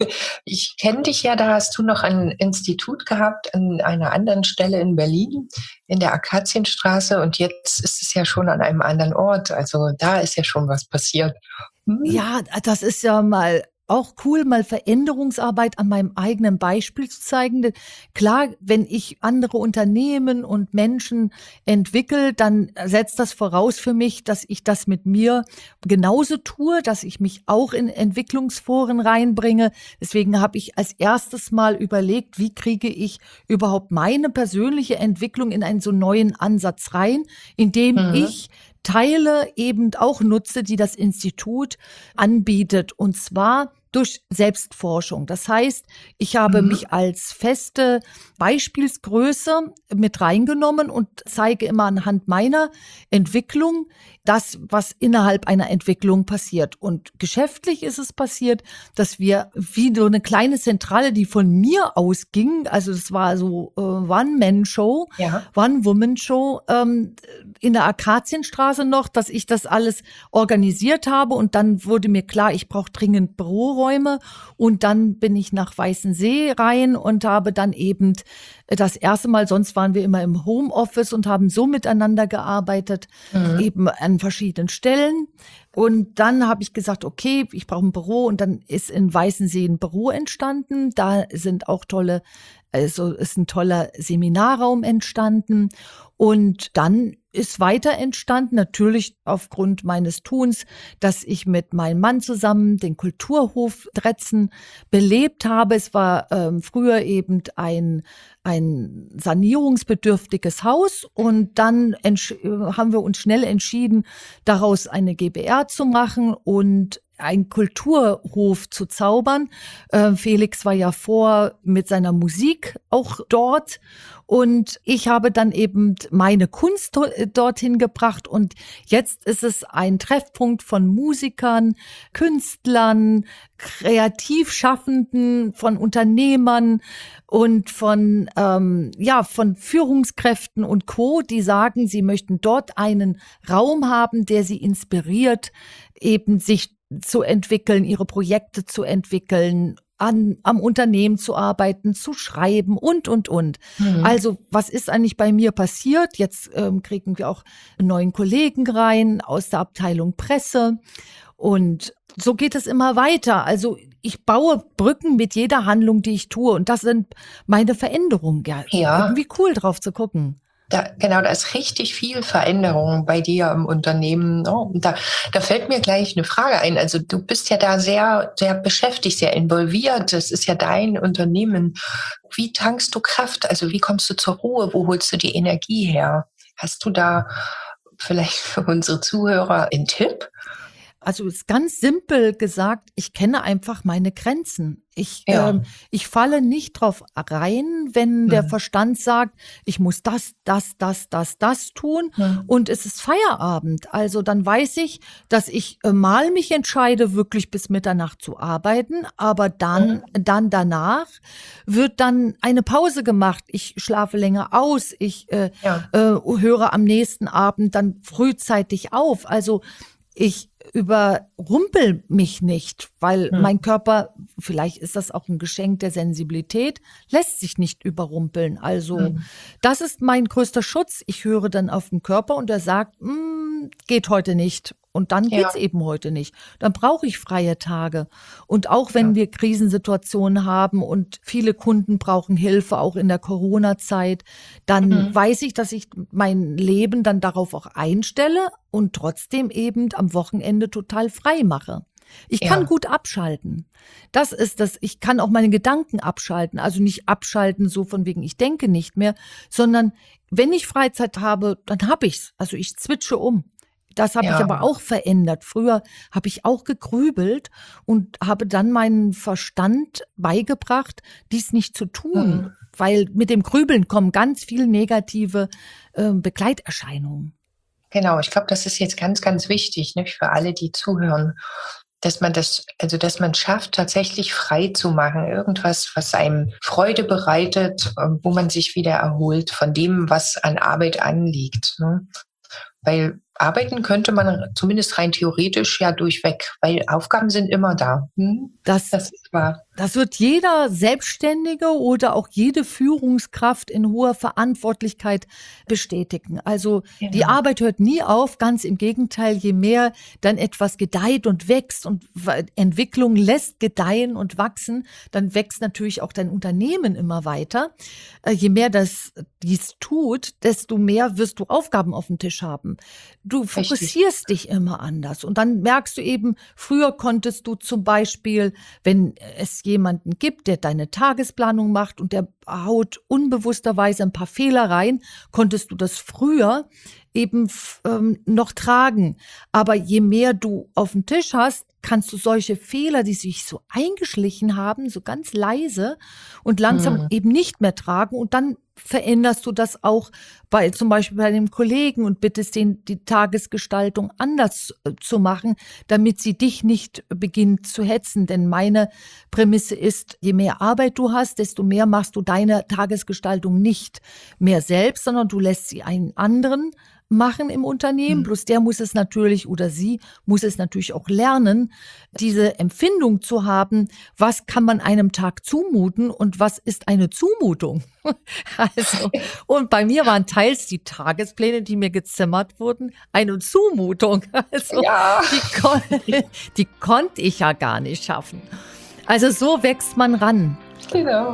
Ich kenne dich ja, da hast du noch ein Institut gehabt an einer anderen Stelle in Berlin, in der Akazienstraße, und jetzt ist es ja schon an einem anderen Ort. Also da ist ja schon was passiert. Hm? Ja, das ist ja mal auch cool, mal Veränderungsarbeit an meinem eigenen Beispiel zu zeigen. Denn klar, wenn ich andere Unternehmen und Menschen entwickle, dann setzt das voraus für mich, dass ich das mit mir genauso tue, dass ich mich auch in Entwicklungsforen reinbringe. Deswegen habe ich als erstes mal überlegt, wie kriege ich überhaupt meine persönliche Entwicklung in einen so neuen Ansatz rein, indem Mhm. ich Teile eben auch nutze, die das Institut anbietet, und zwar durch Selbstforschung. Das heißt, ich habe Mhm. mich als feste Beispielsgröße mit reingenommen und zeige immer anhand meiner Entwicklung das, was innerhalb einer Entwicklung passiert. Und geschäftlich ist es passiert, dass wir wie so eine kleine Zentrale, die von mir ausging, also das war so äh, One-Man-Show, Ja. One-Woman-Show, ähm, in der Akazienstraße noch, dass ich das alles organisiert habe, und dann wurde mir klar, ich brauche dringend Büroräume, und dann bin ich nach Weißensee rein und habe dann eben das erste Mal, sonst waren wir immer im Homeoffice und haben so miteinander gearbeitet, Mhm. eben an verschiedenen Stellen. Und dann habe ich gesagt, okay, ich brauche ein Büro, und dann ist in Weißensee ein Büro entstanden. Da sind auch tolle, also ist ein toller Seminarraum entstanden. Und dann ist weiter entstanden, natürlich aufgrund meines Tuns, dass ich mit meinem Mann zusammen den Kulturhof Dretzen belebt habe. Es war ähm, früher eben ein ein sanierungsbedürftiges Haus, und dann entsch- haben wir uns schnell entschieden, daraus eine GbR zu machen und einen Kulturhof zu zaubern. Äh, Felix war ja vor mit seiner Musik auch dort, und ich habe dann eben meine Kunst do- dorthin gebracht, und jetzt ist es ein Treffpunkt von Musikern, Künstlern, Kreativschaffenden, von Unternehmern und von ähm, ja von Führungskräften und Co., die sagen, sie möchten dort einen Raum haben, der sie inspiriert, eben sich zu entwickeln, ihre Projekte zu entwickeln, an, am Unternehmen zu arbeiten, zu schreiben und, und, und. Mhm. Also, was ist eigentlich bei mir passiert? Jetzt ähm, kriegen wir auch einen neuen Kollegen rein aus der Abteilung Presse, und so geht es immer weiter. Also, ich baue Brücken mit jeder Handlung, die ich tue, und das sind meine Veränderungen. Ja, Ja. irgendwie cool drauf zu gucken. Da, genau, da ist richtig viel Veränderung bei dir im Unternehmen. Ne? Und da, da fällt mir gleich eine Frage ein. Also du bist ja da sehr, sehr beschäftigt, sehr involviert. Das ist ja dein Unternehmen. Wie tankst du Kraft? Also wie kommst du zur Ruhe? Wo holst du die Energie her? Hast du da vielleicht für unsere Zuhörer einen Tipp? Also ist ganz simpel gesagt, ich kenne einfach meine Grenzen. Ich, Ja. ähm, ich falle nicht drauf rein, wenn der Hm. Verstand sagt, ich muss das, das, das, das, das tun, Hm. und es ist Feierabend. Also dann weiß ich, dass ich äh, mal mich entscheide, wirklich bis Mitternacht zu arbeiten, aber dann, Hm. dann danach wird dann eine Pause gemacht. Ich schlafe länger aus, ich äh, Ja. äh, höre am nächsten Abend dann frühzeitig auf. Also ich überrumpel mich nicht, weil Hm. mein Körper, vielleicht ist das auch ein Geschenk der Sensibilität, lässt sich nicht überrumpeln. Also Hm. das ist mein größter Schutz. Ich höre dann auf den Körper, und er sagt, "Mm, geht heute nicht." Und dann Ja. geht's eben heute nicht. Dann brauche ich freie Tage. Und auch wenn Ja. wir Krisensituationen haben und viele Kunden brauchen Hilfe, auch in der Corona-Zeit, dann Hm. weiß ich, dass ich mein Leben dann darauf auch einstelle und trotzdem eben am Wochenende total frei mache. Ich kann Ja. gut abschalten. Das ist das, ich kann auch meine Gedanken abschalten. Also nicht abschalten so von wegen, ich denke nicht mehr, sondern wenn ich Freizeit habe, dann habe ich's. Also ich switche um. Das habe ich Ja. aber auch verändert. Früher habe ich auch gegrübelt und habe dann meinen Verstand beigebracht, dies nicht zu tun, Hm. weil mit dem Grübeln kommen ganz viele negative äh, Begleiterscheinungen. Genau, ich glaube, das ist jetzt ganz, ganz wichtig, ne, für alle, die zuhören, dass man das, also dass man schafft, tatsächlich frei zu machen, irgendwas, was einem Freude bereitet, ähm, wo man sich wieder erholt von dem, was an Arbeit anliegt. Ne? Weil arbeiten könnte man zumindest rein theoretisch ja durchweg, weil Aufgaben sind immer da. Hm? Das Das wahr. Das wird jeder Selbstständige oder auch jede Führungskraft in hoher Verantwortlichkeit bestätigen. Also die Genau. Arbeit hört nie auf, ganz im Gegenteil, je mehr dann etwas gedeiht und wächst und w- Entwicklung lässt gedeihen und wachsen, dann wächst natürlich auch dein Unternehmen immer weiter. Äh, Je mehr das dies tut, desto mehr wirst du Aufgaben auf dem Tisch haben. Du Richtig. fokussierst dich immer anders und dann merkst du eben, früher konntest du zum Beispiel, wenn es jemanden gibt, der deine Tagesplanung macht und der haut unbewussterweise ein paar Fehler rein, konntest du das früher eben f- ähm, noch tragen. Aber je mehr du auf dem Tisch hast, kannst du solche Fehler, die sich so eingeschlichen haben, so ganz leise und langsam Mhm. eben nicht mehr tragen. Und dann veränderst du das auch bei zum Beispiel bei einem Kollegen und bittest den, die Tagesgestaltung anders äh, zu machen, damit sie dich nicht beginnt zu hetzen. Denn meine Prämisse ist, je mehr Arbeit du hast, desto mehr machst du deine Tagesgestaltung nicht mehr selbst, sondern du lässt sie einen anderen machen im Unternehmen. Mhm. Bloß der muss es natürlich oder sie muss es natürlich auch lernen, diese Empfindung zu haben, was kann man einem Tag zumuten und was ist eine Zumutung. Also, und bei mir waren teils die Tagespläne, die mir gezimmert wurden, eine Zumutung. Also, Ja. die, kon die konnte ich ja gar nicht schaffen. Also so wächst man ran. Genau.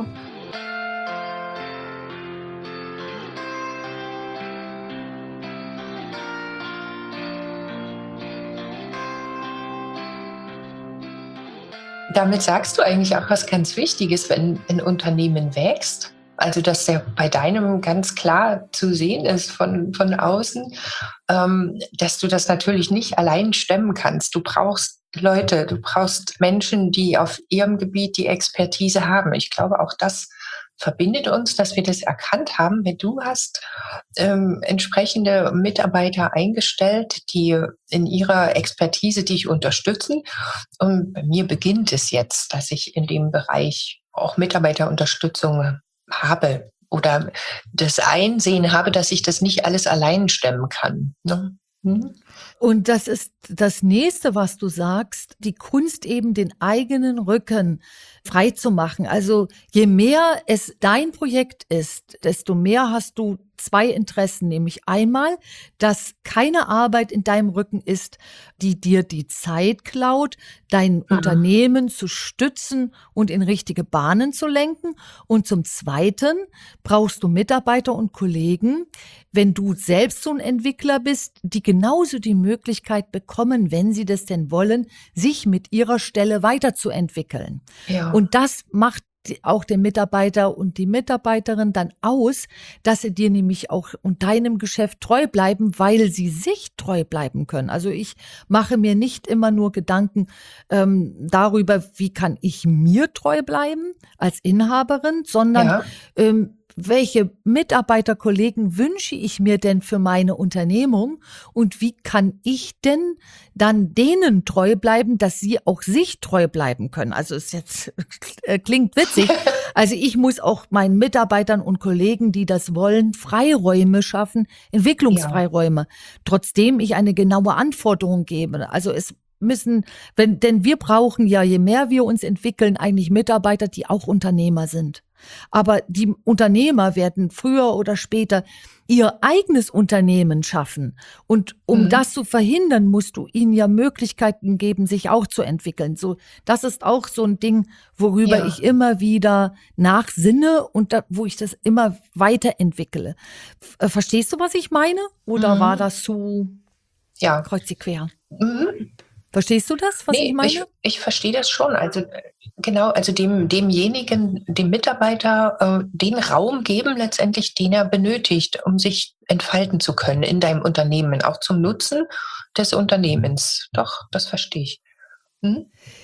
Damit sagst du eigentlich auch was ganz Wichtiges, wenn ein Unternehmen wächst. Also, dass der bei deinem ganz klar zu sehen ist von, von außen, ähm, dass du das natürlich nicht allein stemmen kannst. Du brauchst Leute, du brauchst Menschen, die auf ihrem Gebiet die Expertise haben. Ich glaube, auch das verbindet uns, dass wir das erkannt haben, wenn du hast ähm, entsprechende Mitarbeiter eingestellt, die in ihrer Expertise dich unterstützen. Und bei mir beginnt es jetzt, dass ich in dem Bereich auch Mitarbeiterunterstützung habe oder das Einsehen habe, dass ich das nicht alles allein stemmen kann. Ne? Hm? Und das ist das Nächste, was du sagst, die Kunst eben den eigenen Rücken frei zu machen. Also je mehr es dein Projekt ist, desto mehr hast du zwei Interessen, nämlich einmal, dass keine Arbeit in deinem Rücken ist, die dir die Zeit klaut, dein Mhm. Unternehmen zu stützen und in richtige Bahnen zu lenken. Und zum Zweiten brauchst du Mitarbeiter und Kollegen, wenn du selbst so ein Entwickler bist, die genauso die Möglichkeit bekommen, wenn sie das denn wollen, sich mit ihrer Stelle weiterzuentwickeln. Ja. Und das macht die- auch den Mitarbeiter und die Mitarbeiterin dann aus, dass sie dir nämlich auch und deinem Geschäft treu bleiben, weil sie sich treu bleiben können. Also ich mache mir nicht immer nur Gedanken ähm, darüber, wie kann ich mir treu bleiben als Inhaberin, sondern Ja. ähm, welche Mitarbeiterkollegen wünsche ich mir denn für meine Unternehmung und wie kann ich denn dann denen treu bleiben, dass sie auch sich treu bleiben können? Also es jetzt äh, klingt witzig. Also ich muss auch meinen Mitarbeitern und Kollegen, die das wollen, Freiräume schaffen, Entwicklungsfreiräume, trotzdem ich eine genaue Anforderung gebe. Also es müssen, wenn, denn wir brauchen ja, je mehr wir uns entwickeln, eigentlich Mitarbeiter, die auch Unternehmer sind. Aber die Unternehmer werden früher oder später ihr eigenes Unternehmen schaffen. Und um Mhm. das zu verhindern, musst du ihnen ja Möglichkeiten geben, sich auch zu entwickeln. So, das ist auch so ein Ding, worüber Ja. ich immer wieder nachsinne und da, wo ich das immer weiterentwickle. F- äh, Verstehst du, was ich meine? Oder Mhm. war das zu Ja. kreuz und quer? Mhm. Verstehst du das, was ich Nee, ich, meine? ich verstehe das schon. Also äh, genau, also dem, demjenigen, dem Mitarbeiter äh, den Raum geben letztendlich, den er benötigt, um sich entfalten zu können in deinem Unternehmen, auch zum Nutzen des Unternehmens. Doch, das verstehe ich. Hm?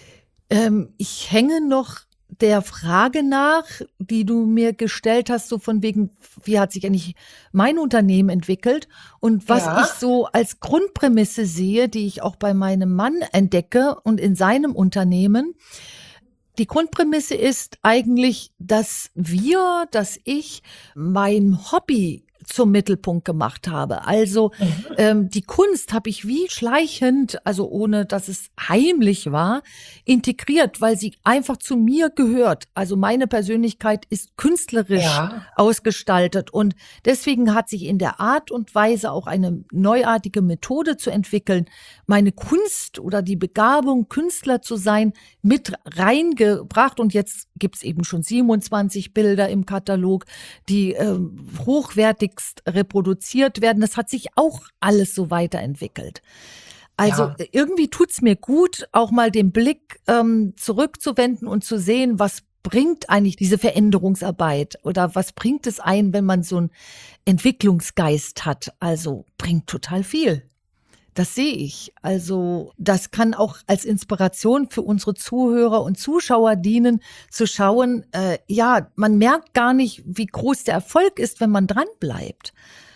Ähm, ich hänge noch der Frage nach, die du mir gestellt hast, so von wegen, wie hat sich eigentlich mein Unternehmen entwickelt und was Ja. ich so als Grundprämisse sehe, die ich auch bei meinem Mann entdecke und in seinem Unternehmen. Die Grundprämisse ist eigentlich, dass wir, dass ich mein Hobby zum Mittelpunkt gemacht habe. Also Mhm. ähm, die Kunst habe ich wie schleichend, also ohne dass es heimlich war, integriert, weil sie einfach zu mir gehört. Also meine Persönlichkeit ist künstlerisch Ja, ausgestaltet und deswegen hat sich in der Art und Weise auch eine neuartige Methode zu entwickeln, meine Kunst oder die Begabung, Künstler zu sein, mit reingebracht. Und jetzt gibt's eben schon siebenundzwanzig Bilder im Katalog, die äh, hochwertigst reproduziert werden. Das hat sich auch alles so weiterentwickelt. Also ja. irgendwie tut's mir gut, auch mal den Blick ähm, zurückzuwenden und zu sehen, was bringt eigentlich diese Veränderungsarbeit oder was bringt es ein, wenn man so einen Entwicklungsgeist hat? Also bringt total viel. Das sehe ich. Also das kann auch als Inspiration für unsere Zuhörer und Zuschauer dienen, zu schauen, äh, ja, man merkt gar nicht, wie groß der Erfolg ist, wenn man dranbleibt.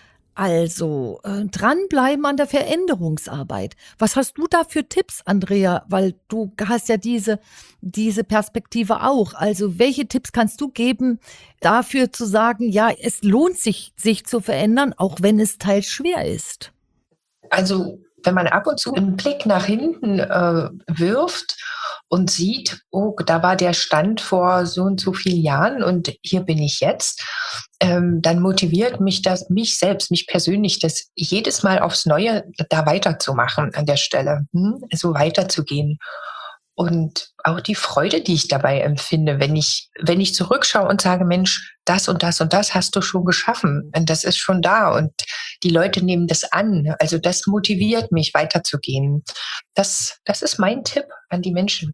Also äh, dranbleiben an der Veränderungsarbeit. Was hast du da für Tipps, Andrea? Weil du hast ja diese, diese Perspektive auch. Also welche Tipps kannst du geben, dafür zu sagen, ja, es lohnt sich, sich zu verändern, auch wenn es teils schwer ist? Also wenn man ab und zu einen Blick nach hinten äh, wirft und sieht, oh, da war der Stand vor so und so vielen Jahren und hier bin ich jetzt, ähm, dann motiviert mich das, mich selbst, mich persönlich, das jedes Mal aufs Neue da weiterzumachen an der Stelle, hm? So weiterzugehen. Und auch die Freude, die ich dabei empfinde, wenn ich, wenn ich zurückschaue und sage, Mensch, das und das und das hast du schon geschaffen. Und das ist schon da. Und die Leute nehmen das an. Also das motiviert mich, weiterzugehen. Das, das ist mein Tipp an die Menschen.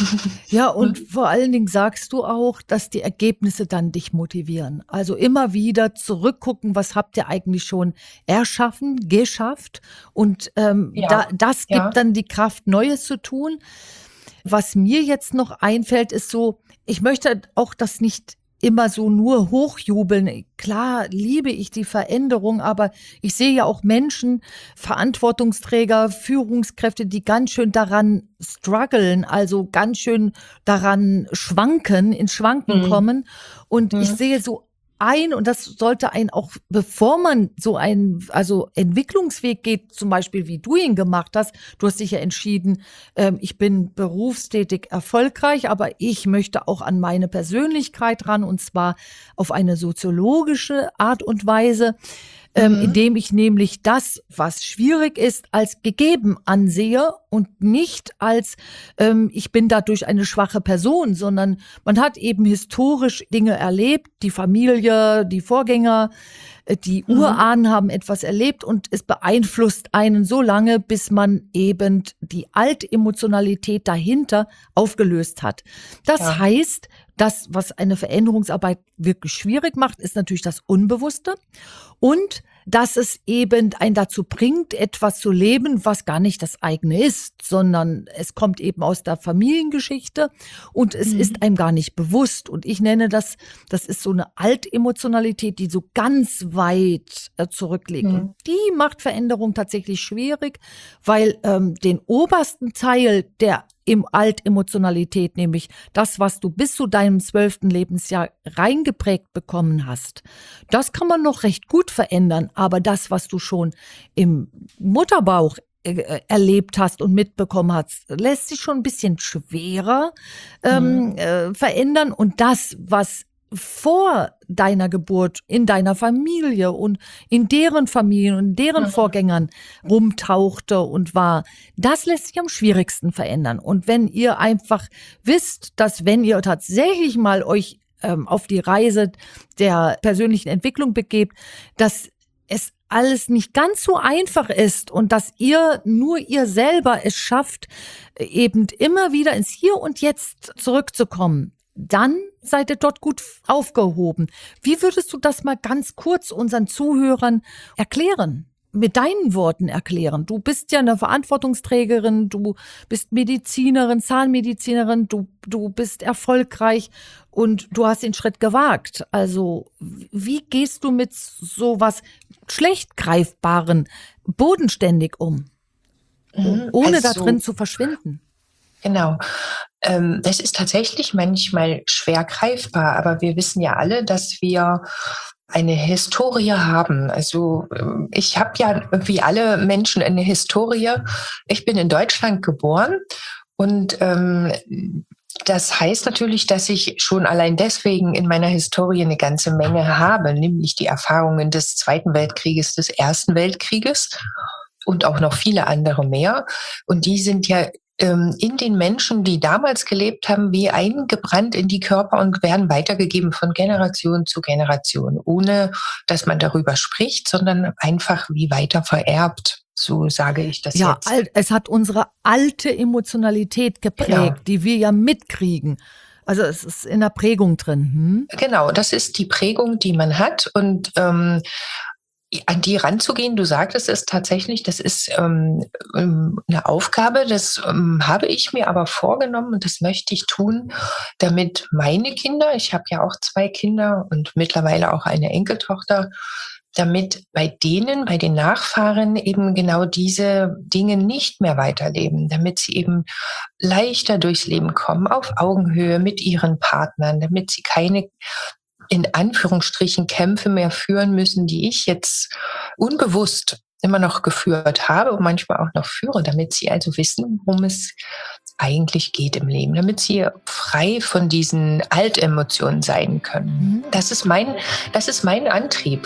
Ja, und vor allen Dingen sagst du auch, dass die Ergebnisse dann dich motivieren. Also immer wieder zurückgucken, was habt ihr eigentlich schon erschaffen, geschafft. Und ähm, Ja, da, das gibt ja. dann die Kraft, Neues zu tun. Was mir jetzt noch einfällt, ist so, ich möchte auch das nicht immer so nur hochjubeln. Klar liebe ich die Veränderung, aber ich sehe ja auch Menschen, Verantwortungsträger, Führungskräfte, die ganz schön daran strugglen, also ganz schön daran schwanken, ins Schwanken Mhm. kommen. Und Mhm. ich sehe so ein, und das sollte einen auch, bevor man so einen, also Entwicklungsweg geht, zum Beispiel wie du ihn gemacht hast, du hast dich ja entschieden, ähm, ich bin berufstätig erfolgreich, aber ich möchte auch an meine Persönlichkeit ran, und zwar auf eine soziologische Art und Weise, ähm, Mhm. indem ich nämlich das, was schwierig ist, als gegeben ansehe und nicht als, ähm, ich bin dadurch eine schwache Person, sondern man hat eben historisch Dinge erlebt, die Familie, die Vorgänger, äh, die Mhm. Urahnen haben etwas erlebt und es beeinflusst einen so lange, bis man eben die Altemotionalität dahinter aufgelöst hat. Das Ja. heißt, das, was eine Veränderungsarbeit wirklich schwierig macht, ist natürlich das Unbewusste und dass es eben einen dazu bringt, etwas zu leben, was gar nicht das eigene ist, sondern es kommt eben aus der Familiengeschichte und es Mhm. ist einem gar nicht bewusst. Und ich nenne das, das ist so eine Altemotionalität, die so ganz weit äh, zurückliegt. Mhm. Und die macht Veränderung tatsächlich schwierig, weil ähm, den obersten Teil der im Altemotionalität, nämlich das, was du bis zu deinem zwölften Lebensjahr reingeprägt bekommen hast, das kann man noch recht gut verändern, aber das, was du schon im Mutterbauch äh, erlebt hast und mitbekommen hast, lässt sich schon ein bisschen schwerer ähm, Mhm. äh, verändern, und das, was vor deiner Geburt in deiner Familie und in deren Familien und in deren Mhm. Vorgängern rumtauchte und war, das lässt sich am schwierigsten verändern. Und wenn ihr einfach wisst, dass wenn ihr tatsächlich mal euch ähm, auf die Reise der persönlichen Entwicklung begebt, dass es alles nicht ganz so einfach ist und dass ihr nur ihr selber es schafft, eben immer wieder ins Hier und Jetzt zurückzukommen, dann seid ihr dort gut aufgehoben. Wie würdest du das mal ganz kurz unseren Zuhörern erklären? Mit deinen Worten erklären. Du bist ja eine Verantwortungsträgerin, du bist Medizinerin, Zahnmedizinerin, du, du bist erfolgreich und du hast den Schritt gewagt. Also, wie gehst du mit sowas schlecht greifbaren bodenständig um, Mhm. ohne Also, da drin zu verschwinden? Genau. Ähm, das ist tatsächlich manchmal schwer greifbar, aber wir wissen ja alle, dass wir eine Historie haben. Also ich habe ja wie alle Menschen eine Historie. Ich bin in Deutschland geboren und ähm, das heißt natürlich, dass ich schon allein deswegen in meiner Historie eine ganze Menge habe, nämlich die Erfahrungen des Zweiten Weltkrieges, des Ersten Weltkrieges und auch noch viele andere mehr. Und die sind ja ähm, in den Menschen, die damals gelebt haben, wie eingebrannt in die Körper und werden weitergegeben von Generation zu Generation, ohne dass man darüber spricht, sondern einfach wie weiter vererbt. So sage ich das Ja, jetzt. alt, es hat unsere alte Emotionalität geprägt, Genau. die wir ja mitkriegen. Also es ist in der Prägung drin. Hm? Genau, das ist die Prägung, die man hat. Und ähm, an die ranzugehen, du sagtest es tatsächlich, das ist ähm, eine Aufgabe, das ähm, habe ich mir aber vorgenommen und das möchte ich tun, damit meine Kinder, ich habe ja auch zwei Kinder und mittlerweile auch eine Enkeltochter, damit bei denen, bei den Nachfahren eben genau diese Dinge nicht mehr weiterleben, damit sie eben leichter durchs Leben kommen, auf Augenhöhe mit ihren Partnern, damit sie keine in Anführungsstrichen Kämpfe mehr führen müssen, die ich jetzt unbewusst immer noch geführt habe und manchmal auch noch führe, damit sie also wissen, worum es eigentlich geht im Leben, damit sie frei von diesen Altemotionen sein können. Das ist mein, das ist mein Antrieb.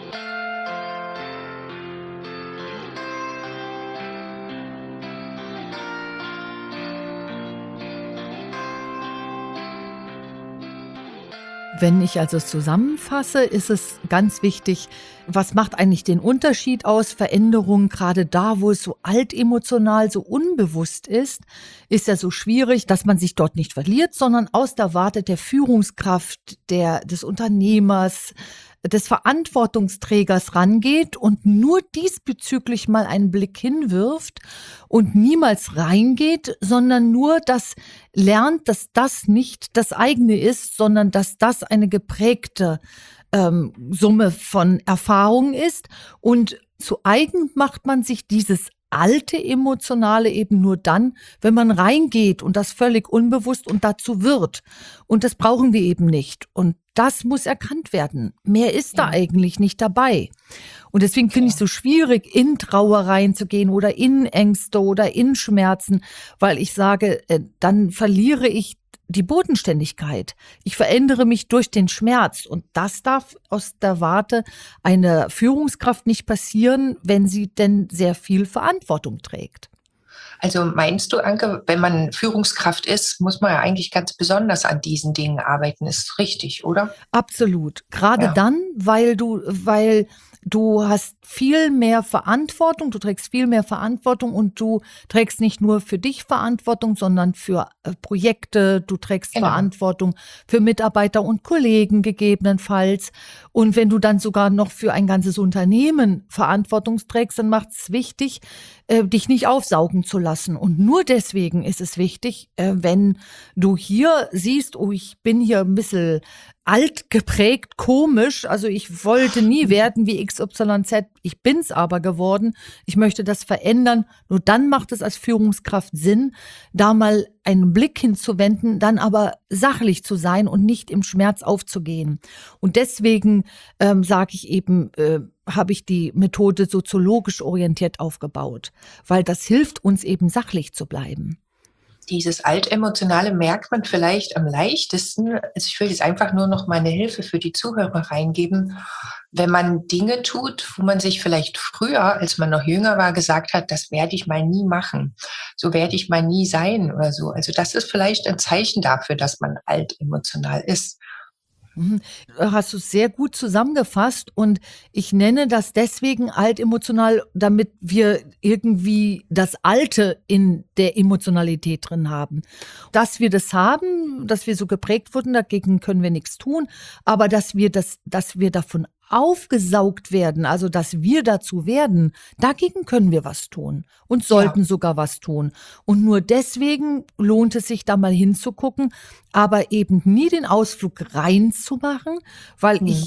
Wenn ich also zusammenfasse, ist es ganz wichtig, was macht eigentlich den Unterschied aus? Veränderungen, gerade da, wo es so altemotional, so unbewusst ist, ist ja so schwierig, dass man sich dort nicht verliert, sondern aus der Warte der Führungskraft, der, des Unternehmers, des Verantwortungsträgers rangeht und nur diesbezüglich mal einen Blick hinwirft und niemals reingeht, sondern nur das lernt, dass das nicht das eigene ist, sondern dass das eine geprägte ähm, Summe von Erfahrungen ist. Und zu eigen macht man sich dieses alte Emotionale eben nur dann, wenn man reingeht und das völlig unbewusst und dazu wird. Und das brauchen wir eben nicht. Und das muss erkannt werden. Mehr ist da eigentlich nicht dabei. Und deswegen finde ich es so schwierig, in Trauer reinzugehen oder in Ängste oder in Schmerzen, weil ich sage, äh, dann verliere ich die Bodenständigkeit. Ich verändere mich durch den Schmerz. Und das darf aus der Warte einer Führungskraft nicht passieren, wenn sie denn sehr viel Verantwortung trägt. Also meinst du, Anke, wenn man Führungskraft ist, muss man ja eigentlich ganz besonders an diesen Dingen arbeiten. Ist richtig, oder? Absolut. Gerade Ja. dann, weil du, weil du hast viel mehr Verantwortung, du trägst viel mehr Verantwortung und du trägst nicht nur für dich Verantwortung, sondern für äh, Projekte, du trägst Genau. Verantwortung für Mitarbeiter und Kollegen gegebenenfalls. Und wenn du dann sogar noch für ein ganzes Unternehmen Verantwortung trägst, dann macht es wichtig, äh, dich nicht aufsaugen zu lassen. Und nur deswegen ist es wichtig, äh, wenn du hier siehst, oh, ich bin hier ein bisschen alt geprägt, komisch, also ich wollte nie werden wie X Y Z, ich bin's aber geworden, ich möchte das verändern, nur dann macht es als Führungskraft Sinn, da mal einen Blick hinzuwenden, dann aber sachlich zu sein und nicht im Schmerz aufzugehen. Und deswegen ähm, sage ich eben, äh, habe ich die Methode soziologisch orientiert aufgebaut, weil das hilft uns eben sachlich zu bleiben. Dieses Altemotionale merkt man vielleicht am leichtesten. Also ich will jetzt einfach nur noch mal eine Hilfe für die Zuhörer reingeben. Wenn man Dinge tut, wo man sich vielleicht früher, als man noch jünger war, gesagt hat, das werde ich mal nie machen. So werde ich mal nie sein oder so. Also das ist vielleicht ein Zeichen dafür, dass man altemotional ist. Mhm. Hast du sehr gut zusammengefasst und ich nenne das deswegen altemotional, damit wir irgendwie das Alte in der Emotionalität drin haben. Dass wir das haben, dass wir so geprägt wurden, dagegen können wir nichts tun, aber dass wir das, dass wir davon aufgesaugt werden, also dass wir dazu werden, dagegen können wir was tun und sollten Ja. sogar was tun. Und nur deswegen lohnt es sich da mal hinzugucken, aber eben nie den Ausflug reinzumachen, weil Mhm. ich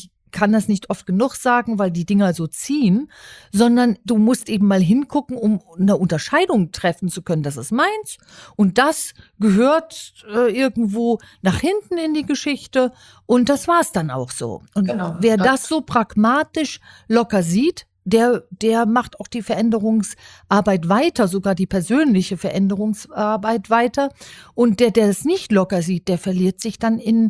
kann das nicht oft genug sagen, weil die Dinger so ziehen, sondern du musst eben mal hingucken, um eine Unterscheidung treffen zu können. Das ist meins und das gehört äh, irgendwo nach hinten in die Geschichte und das war's dann auch so. Und Genau. wer das so pragmatisch locker sieht, der, der macht auch die Veränderungsarbeit weiter, sogar die persönliche Veränderungsarbeit weiter. Und der, der es nicht locker sieht, der verliert sich dann in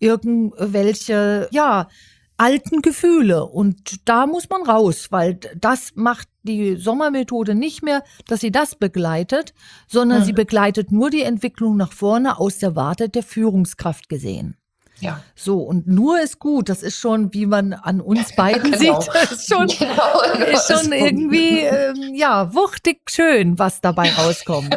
irgendwelche, ja, alten Gefühle. Und da muss man raus, weil das macht die Sommermethode nicht mehr, dass sie das begleitet, sondern Mhm. sie begleitet nur die Entwicklung nach vorne aus der Warte der Führungskraft gesehen. Ja. So, und nur ist gut, das ist schon, wie man an uns beiden Genau. sieht, ist schon, Genau, nur ist schon ist gut. irgendwie, ähm, ja, wuchtig schön, was dabei rauskommt.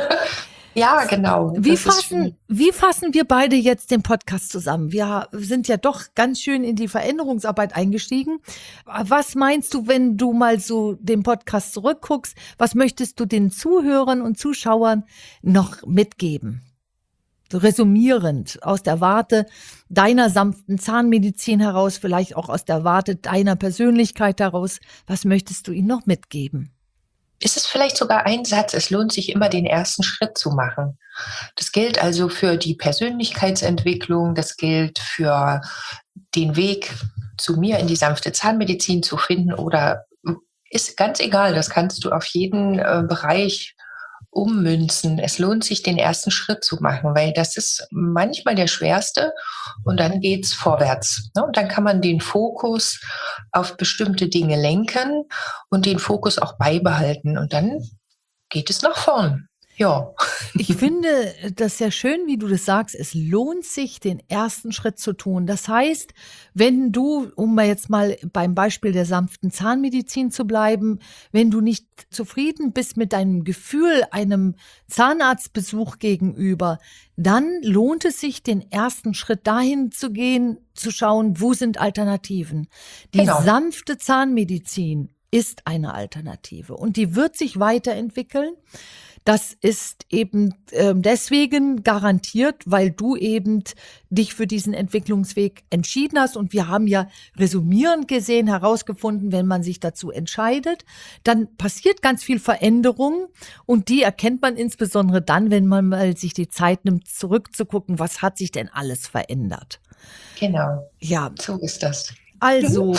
Ja, genau. Wie Das ist fassen, wie fassen wir beide jetzt den Podcast zusammen? Wir sind ja doch ganz schön in die Veränderungsarbeit eingestiegen. Was meinst du, wenn du mal so den Podcast zurückguckst? Was möchtest du den Zuhörern und Zuschauern noch mitgeben? So resümierend aus der Warte deiner sanften Zahnmedizin heraus, vielleicht auch aus der Warte deiner Persönlichkeit heraus. Was möchtest du ihnen noch mitgeben? Ist es vielleicht sogar ein Satz, es lohnt sich immer, den ersten Schritt zu machen. Das gilt also für die Persönlichkeitsentwicklung, das gilt für den Weg zu mir in die sanfte Zahnmedizin zu finden oder ist ganz egal, das kannst du auf jeden äh, Bereich ummünzen. Es lohnt sich, den ersten Schritt zu machen, weil das ist manchmal der schwerste und dann geht's vorwärts. Ne? Und dann kann man den Fokus auf bestimmte Dinge lenken und den Fokus auch beibehalten und dann geht es nach vorn. Ja. Ich finde das sehr schön, wie du das sagst. Es lohnt sich, den ersten Schritt zu tun. Das heißt, wenn du, um mal jetzt mal beim Beispiel der sanften Zahnmedizin zu bleiben, wenn du nicht zufrieden bist mit deinem Gefühl einem Zahnarztbesuch gegenüber, dann lohnt es sich, den ersten Schritt dahin zu gehen, zu schauen, wo sind Alternativen. Die Genau. sanfte Zahnmedizin ist eine Alternative und die wird sich weiterentwickeln. Das ist eben äh, deswegen garantiert, weil du eben dich für diesen Entwicklungsweg entschieden hast. Und wir haben ja resümierend gesehen, herausgefunden, wenn man sich dazu entscheidet, dann passiert ganz viel Veränderung. Und die erkennt man insbesondere dann, wenn man mal sich die Zeit nimmt, zurückzugucken, was hat sich denn alles verändert. Genau, Ja, so ist das. also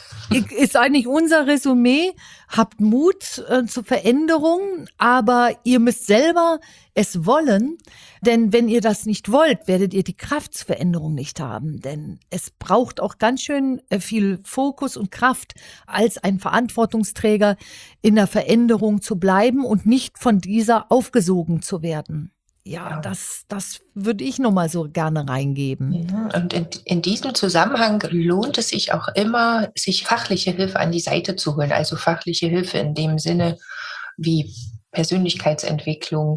ist eigentlich unser Resümee, habt Mut äh, zur Veränderung, aber ihr müsst selber es wollen, denn wenn ihr das nicht wollt, werdet ihr die Kraft zur Veränderung nicht haben, denn es braucht auch ganz schön äh, viel Fokus und Kraft, als ein Verantwortungsträger in der Veränderung zu bleiben und nicht von dieser aufgesogen zu werden. Ja, Ja. das, das würde ich nochmal so gerne reingeben. Ja, und in, in diesem Zusammenhang lohnt es sich auch immer, sich fachliche Hilfe an die Seite zu holen. Also fachliche Hilfe in dem Sinne wie Persönlichkeitsentwicklung,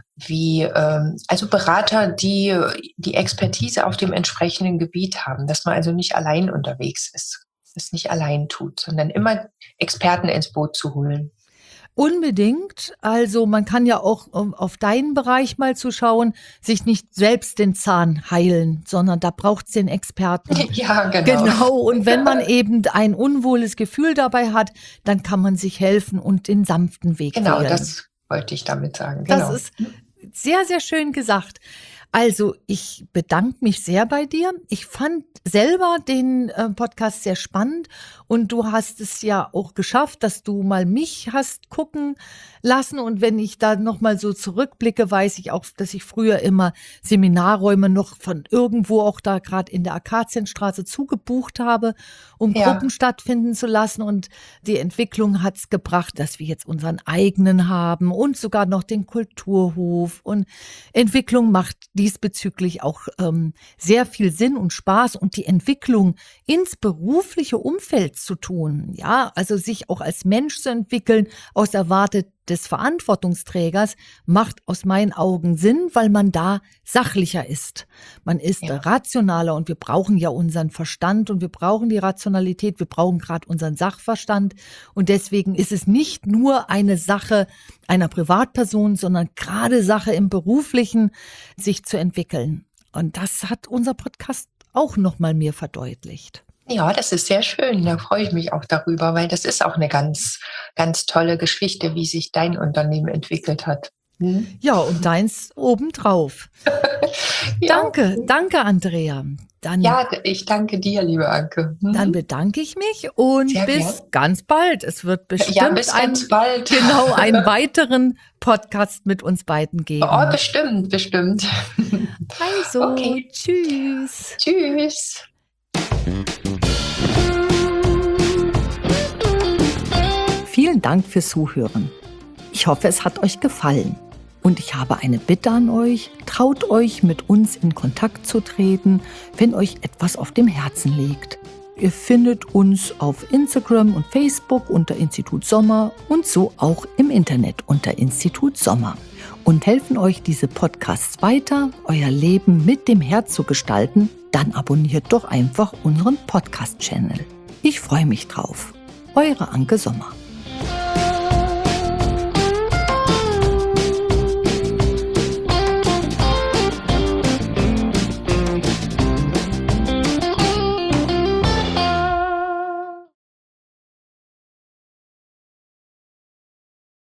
wie ähm, also Berater, die die Expertise auf dem entsprechenden Gebiet haben, dass man also nicht allein unterwegs ist, es nicht allein tut, sondern immer Experten ins Boot zu holen. Unbedingt. Also man kann ja auch, um auf deinen Bereich mal zu schauen, sich nicht selbst den Zahn heilen, sondern da braucht es den Experten. Ja, genau. Genau. Und wenn man eben ein unwohles Gefühl dabei hat, dann kann man sich helfen und den sanften Weg Genau, wählen. das wollte ich damit sagen. Das Genau. ist sehr, sehr schön gesagt. Also ich bedanke mich sehr bei dir. Ich fand selber den äh, Podcast sehr spannend und du hast es ja auch geschafft, dass du mal mich hast gucken lassen. Und wenn ich da nochmal so zurückblicke, weiß ich auch, dass ich früher immer Seminarräume noch von irgendwo auch da gerade in der Akazienstraße zugebucht habe, um Ja. Gruppen stattfinden zu lassen. Und die Entwicklung hat es gebracht, dass wir jetzt unseren eigenen haben und sogar noch den Kulturhof. Und Entwicklung macht diesbezüglich auch ähm, sehr viel Sinn und Spaß und die Entwicklung ins berufliche Umfeld zu tun. Ja, also sich auch als Mensch zu entwickeln aus der Warte des Verantwortungsträgers macht aus meinen Augen Sinn, weil man da sachlicher ist. Man ist Ja. rationaler und wir brauchen ja unseren Verstand und wir brauchen die Rationalität, wir brauchen gerade unseren Sachverstand und deswegen ist es nicht nur eine Sache einer Privatperson, sondern gerade Sache im Beruflichen, sich zu entwickeln. Und das hat unser Podcast auch nochmal mir verdeutlicht. Ja, das ist sehr schön. Da freue ich mich auch darüber, weil das ist auch eine ganz, ganz tolle Geschichte, wie sich dein Unternehmen entwickelt hat. Hm? Ja, und deins obendrauf. Ja. Danke, danke, Andrea. Dann, Ja, ich danke dir, liebe Anke. Hm? dann bedanke ich mich und Sehr bis gern. ganz bald. Es wird bestimmt Ja, bis ein, ganz bald. genau einen weiteren Podcast mit uns beiden geben. Oh, bestimmt, bestimmt. Also, Okay. tschüss. Tschüss. Vielen Dank fürs Zuhören. Ich hoffe, es hat euch gefallen. Und ich habe eine Bitte an euch, traut euch, mit uns in Kontakt zu treten, wenn euch etwas auf dem Herzen liegt. Ihr findet uns auf Instagram und Facebook unter Institut Sommer und so auch im Internet unter Institut Sommer. Und helfen euch diese Podcasts weiter, euer Leben mit dem Herz zu gestalten, dann abonniert doch einfach unseren Podcast-Channel. Ich freue mich drauf. Eure Anke Sommer.